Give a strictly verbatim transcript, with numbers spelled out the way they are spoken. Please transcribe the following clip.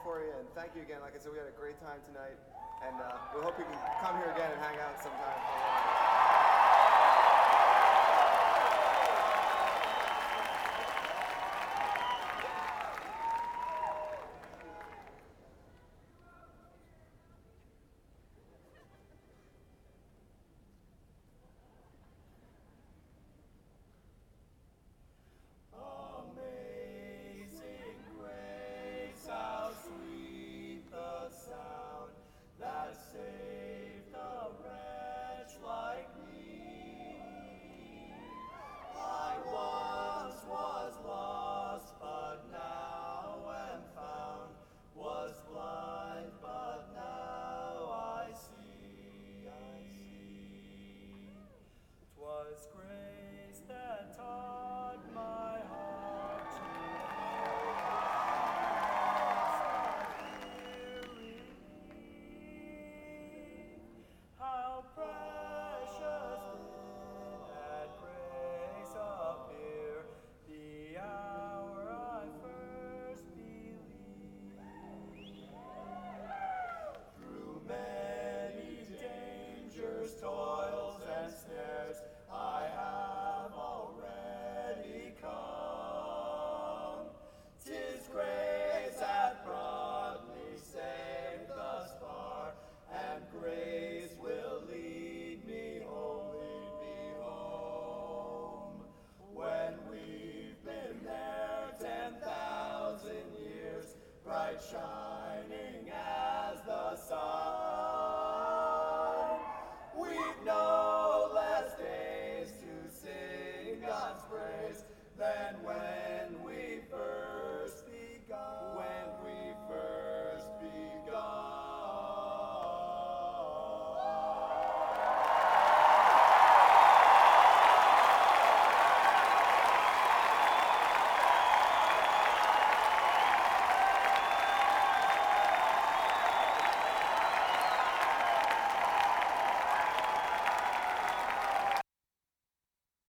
for you, and thank you again. Like I said, we had a great time tonight, and uh, we hope you can come here again and hang out sometime. Toils and snares, I have already come. 'Tis grace hath brought me safe thus far, and grace will lead me home, lead me home. When we've been there ten thousand years, bright shining out.